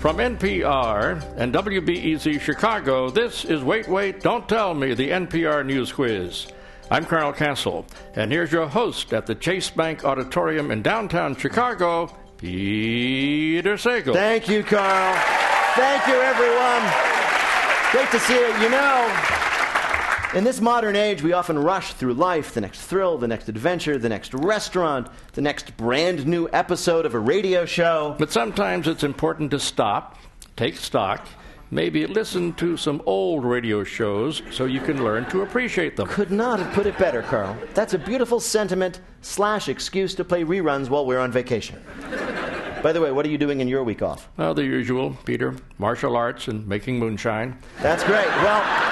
From NPR and WBEZ Chicago, this is Wait, Wait, Don't Tell Me, the NPR News Quiz. I'm Carl Castle, and here's your host at the Chase Bank Auditorium in downtown Chicago, Peter Sagal. Thank you, Carl. Thank you, everyone. Great to see you. You know, in this modern age, we often rush through life, the next thrill, the next adventure, the next restaurant, the next brand new episode of a radio show. But sometimes it's important to stop, take stock, maybe listen to some old radio shows so you can learn to appreciate them. Could not have put it better, Carl. That's a beautiful sentiment / excuse to play reruns while we're on vacation. By the way, what are you doing in your week off? Oh, the usual, Peter. Martial arts and making moonshine. That's great. Well,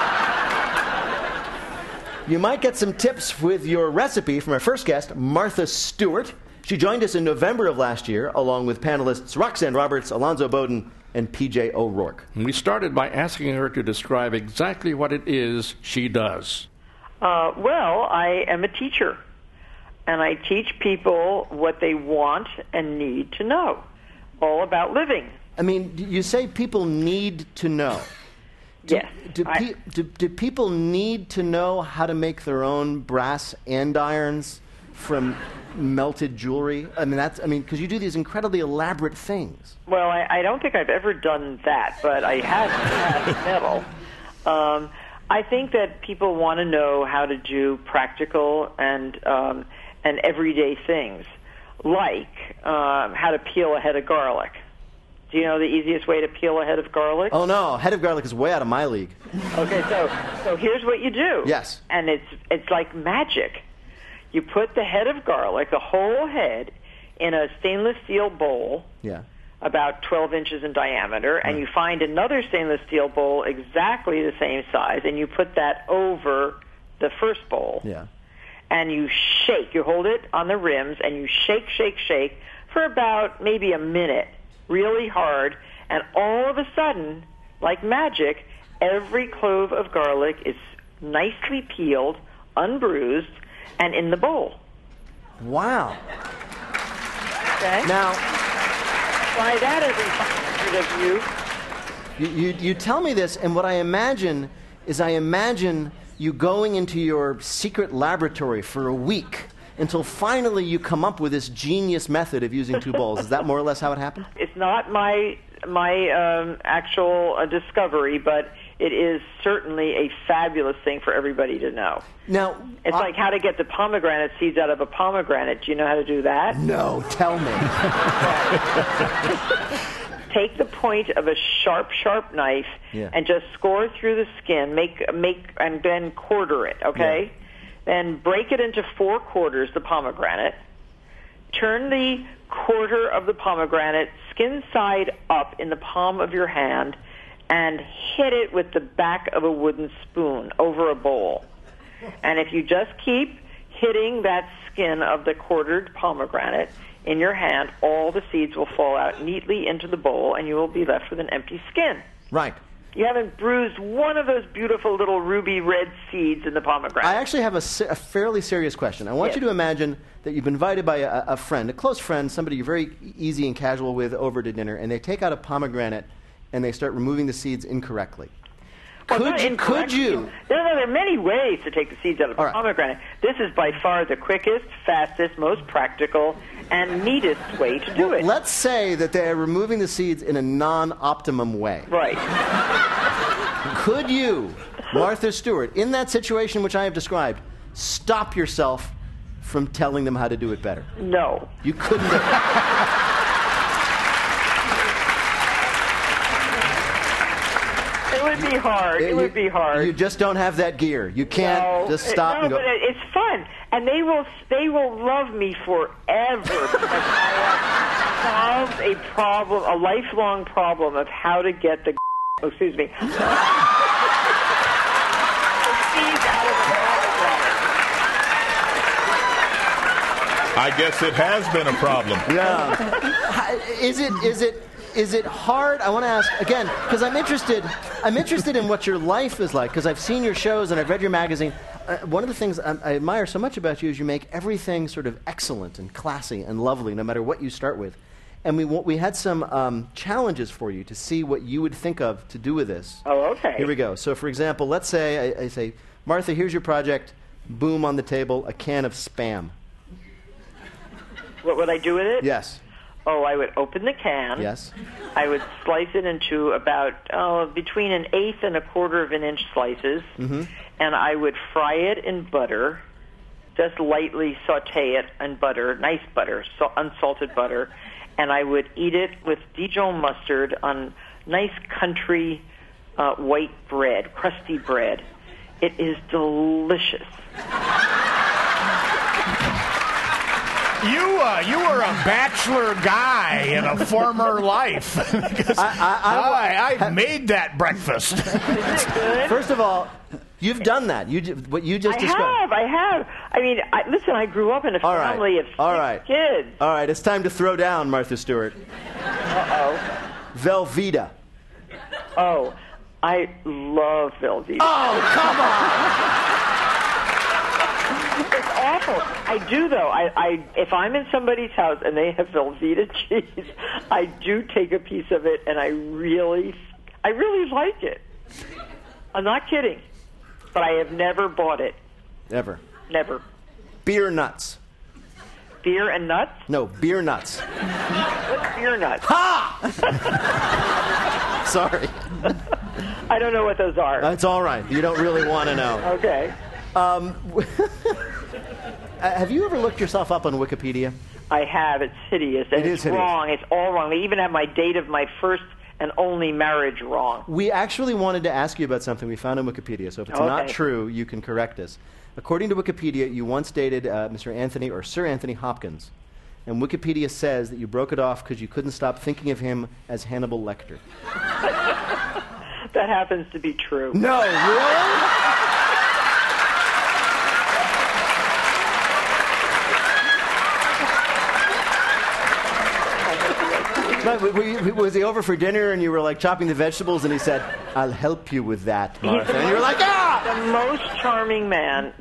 you might get some tips with your recipe from our first guest, Martha Stewart. She joined us in November of last year, along with panelists Roxanne Roberts, Alonzo Bowden, and P.J. O'Rourke. We started by asking her to describe exactly what it is she does. Well, I am a teacher, and I teach people what they want and need to know, all about living. I mean, you say people need to know. Yes. Do people need to know how to make their own brass andirons from melted jewelry? I mean, because you do these incredibly elaborate things. Well, I don't think I've ever done that, but I have had metal. I think that people want to know how to do practical and everyday things, like how to peel a head of garlic. Do you know the easiest way to peel a head of garlic? Oh, no. Head of garlic is way out of my league. Okay, so here's what you do. Yes. And it's like magic. You put the head of garlic, the whole head, in a stainless steel bowl, about 12 inches in diameter, and you find another stainless steel bowl exactly the same size, and you put that over the first bowl. Yeah. And you shake. You hold it on the rims, and you shake, shake, shake for about maybe a minute, really hard, and all of a sudden, like magic, every clove of garlic is nicely peeled, unbruised, and in the bowl. Wow. Okay? Now, try that as a view. You tell me this, and what I imagine is you going into your secret laboratory for a week until finally you come up with this genius method of using two bowls. Is that more or less how it happened? It's not my actual discovery, but it is certainly a fabulous thing for everybody to know. Now, it's like how to get the pomegranate seeds out of a pomegranate. Do you know how to do that? No, tell me. Take the point of a sharp knife and just score through the skin, make and then quarter it, okay? Yeah. Then break it into 4 quarters, the pomegranate. Turn the quarter of the pomegranate skin side up in the palm of your hand and hit it with the back of a wooden spoon over a bowl. And if you just keep hitting that skin of the quartered pomegranate in your hand, all the seeds will fall out neatly into the bowl, and you will be left with an empty skin. Right. You haven't bruised one of those beautiful little ruby red seeds in the pomegranate. I actually have a fairly serious question. I want you to imagine that you've been invited by a friend, a close friend, somebody you're very easy and casual with over to dinner, and they take out a pomegranate and they start removing the seeds incorrectly. Well, could you? There are many ways to take the seeds out of a pomegranate. This is by far the quickest, fastest, most practical, and neatest way to do it. Let's say that they're removing the seeds in a non-optimum way. Right. Could you, Martha Stewart, in that situation which I have described, stop yourself from telling them how to do it better? No. You couldn't. It would be hard. It would be hard. You just don't have that gear. You can't just stop and go. No, but it's fun, and they will love me forever because I have solved a problem, a lifelong problem of how to get the seeds out of the pomegranate. I guess it has been a problem. Yeah. Is it hard? I want to ask again because I'm interested in what your life is like because I've seen your shows and I've read your magazine. One of the things I admire so much about you is you make everything sort of excellent and classy and lovely, no matter what you start with. And we had some challenges for you to see what you would think of to do with this. Oh, okay. Here we go. So, for example, let's say I say, Martha, here's your project. Boom, on the table, a can of Spam. What would I do with it? Yes. Oh, I would open the can. Yes. I would slice it into about between an eighth and a quarter of an inch slices, and I would fry it in butter, just lightly saute it in butter, nice butter, unsalted butter, and I would eat it with Dijon mustard on nice country white bread, crusty bread. It is delicious. You were a bachelor guy in a former life. I made that breakfast. Isn't it good? First of all, you've done that. What you just described. I have. I mean, listen, I grew up in a family of six kids. All right, it's time to throw down, Martha Stewart. Uh-oh. Velveeta. Oh, I love Velveeta. Oh, come on! It's awful. I do, though. I if I'm in somebody's house and they have Velveeta cheese, I do take a piece of it, and I really like it. I'm not kidding. But I have never bought it. Never. Never. Beer nuts. Beer and nuts? No, beer nuts. What's beer nuts? Ha! Sorry. I don't know what those are. That's all right. You don't really want to know. Okay. Have you ever looked yourself up on Wikipedia? I have. It's hideous. And it's wrong. It's all wrong. They even have my date of my first and only marriage wrong. We actually wanted to ask you about something we found on Wikipedia, so if it's not true, you can correct us. According to Wikipedia, you once dated Mr. Anthony or Sir Anthony Hopkins, and Wikipedia says that you broke it off because you couldn't stop thinking of him as Hannibal Lecter. That happens to be true. No, really? Was he over for dinner and you were like chopping the vegetables and he said, I'll help you with that, Martha? And you were like, ah! The most charming man.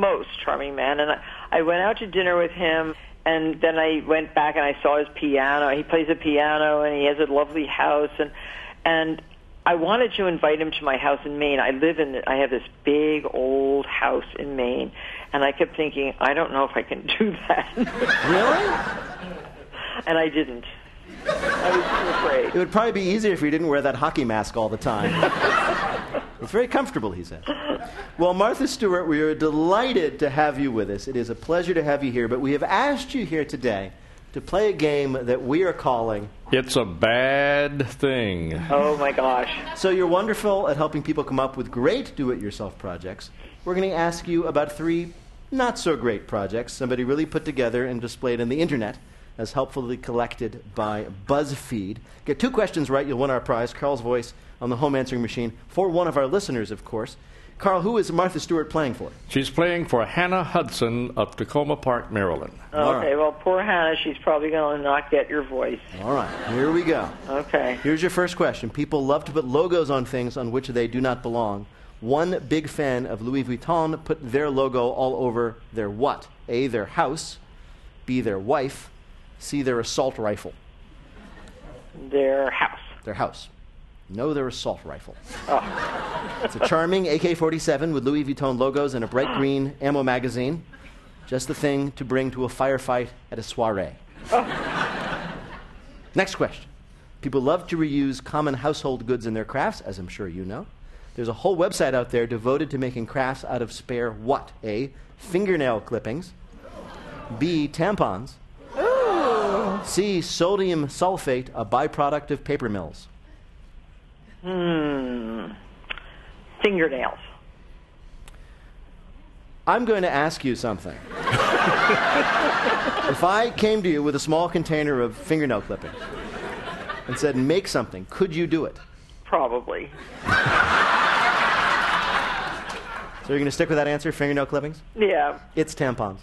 And I went out to dinner with him, and then I went back and I saw his piano. He plays a piano and he has a lovely house. And I wanted to invite him to my house in Maine. I have this big old house in Maine. And I kept thinking, I don't know if I can do that. Really? And I didn't. I was too afraid. It would probably be easier if you didn't wear that hockey mask all the time. It's very comfortable, he said. Well, Martha Stewart, we are delighted to have you with us. It is a pleasure to have you here, but we have asked you here today to play a game that we are calling... It's a Bad Thing. Oh, my gosh. So you're wonderful at helping people come up with great do-it-yourself projects. We're going to ask you about 3 not-so-great projects somebody really put together and displayed on the Internet, as helpfully collected by BuzzFeed. Get 2 questions right, you'll win our prize, Carl's voice on the home answering machine, for one of our listeners, of course. Carl, who is Martha Stewart playing for? She's playing for Hannah Hudson of Tacoma Park, Maryland. Okay, well, poor Hannah, she's probably going to not get your voice. All right, here we go. Okay. Here's your first question. People love to put logos on things on which they do not belong. One big fan of Louis Vuitton put their logo all over their what? A, their house, B, their wife, C, their assault rifle. Their house. Their house. No, their assault rifle. Oh. It's a charming AK-47 with Louis Vuitton logos and a bright green ammo magazine. Just the thing to bring to a firefight at a soiree. Oh. Next question. People love to reuse common household goods in their crafts, as I'm sure you know. There's a whole website out there devoted to making crafts out of spare what? A, fingernail clippings. B, tampons. C, sodium sulfate, a byproduct of paper mills. Fingernails. I'm going to ask you something. If I came to you with a small container of fingernail clippings and said, make something, could you do it? Probably. So you're going to stick with that answer, fingernail clippings? Yeah. It's tampons.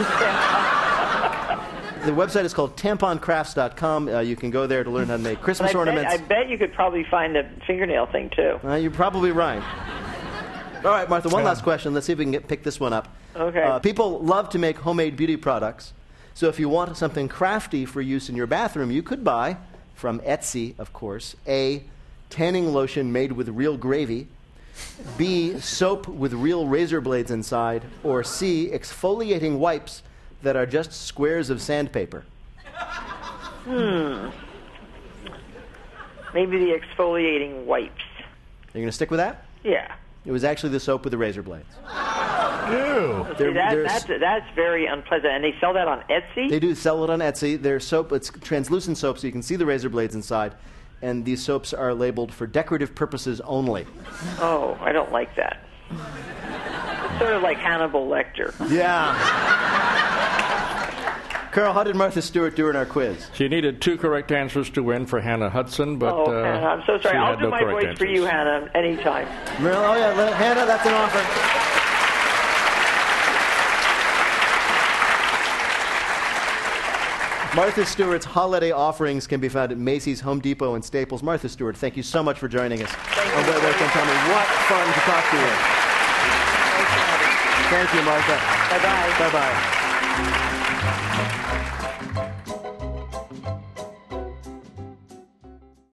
The website is called tamponcrafts.com. You can go there to learn how to make Christmas ornaments. I bet you could probably find a fingernail thing, too. You're probably right. All right, Martha, one last question. Let's see if we can pick this one up. Okay. People love to make homemade beauty products. So if you want something crafty for use in your bathroom, you could buy, from Etsy, of course, A, tanning lotion made with real gravy, B, soap with real razor blades inside, or C, exfoliating wipes that are just squares of sandpaper. Maybe the exfoliating wipes. You're going to stick with that? Yeah. It was actually the soap with the razor blades. Ew. See, that's very unpleasant. And they sell that on Etsy? They do sell it on Etsy. Their soap, it's translucent soap, so you can see the razor blades inside. And these soaps are labeled for decorative purposes only. Oh, I don't like that. It's sort of like Hannibal Lecter. Yeah. Carl, how did Martha Stewart do in our quiz? She needed 2 correct answers to win for Hannah Hudson, but Hannah, I'm so sorry. I'll do my voice for you, Hannah, anytime. Oh, yeah, Hannah, that's an offer. Martha Stewart's holiday offerings can be found at Macy's, Home Depot, and Staples. Martha Stewart, thank you so much for joining us. Thank you. Wait, tell me, what fun to talk to you. Thank you, Martha. Bye-bye. Bye-bye.